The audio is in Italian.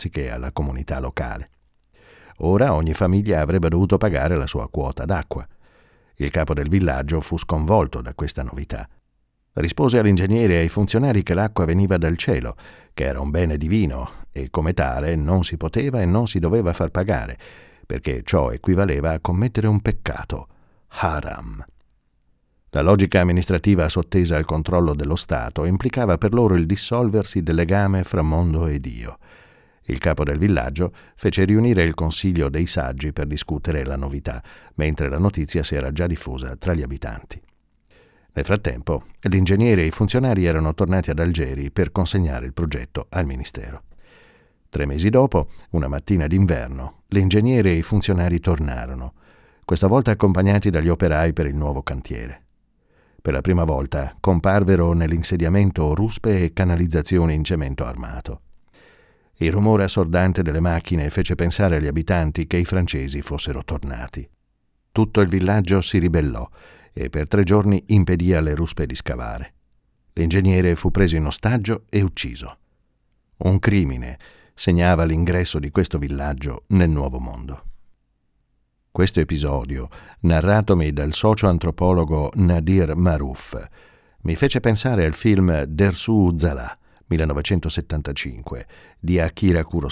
anziché alla comunità locale. Ora ogni famiglia avrebbe dovuto pagare la sua quota d'acqua. Il capo del villaggio fu sconvolto da questa novità. Rispose all'ingegnere e ai funzionari che l'acqua veniva dal cielo, che era un bene divino e come tale non si poteva e non si doveva far pagare, perché ciò equivaleva a commettere un peccato, haram. La logica amministrativa sottesa al controllo dello Stato implicava per loro il dissolversi del legame fra mondo e Dio. Il capo del villaggio fece riunire il consiglio dei saggi per discutere la novità, mentre la notizia si era già diffusa tra gli abitanti. Nel frattempo, l'ingegnere e i funzionari erano tornati ad Algeri per consegnare il progetto al ministero. 3 mesi dopo, una mattina d'inverno, l'ingegnere e i funzionari tornarono, questa volta accompagnati dagli operai per il nuovo cantiere. Per la prima volta comparvero nell'insediamento ruspe e canalizzazioni in cemento armato. Il rumore assordante delle macchine fece pensare agli abitanti che i francesi fossero tornati. Tutto il villaggio si ribellò e per 3 giorni impedì alle ruspe di scavare. L'ingegnere fu preso in ostaggio e ucciso. Un crimine segnava l'ingresso di questo villaggio nel nuovo mondo. Questo episodio, narratomi dal socio-antropologo Nadir Marouf, mi fece pensare al film Dersu Uzala, 1975, di Akira Kurosawa.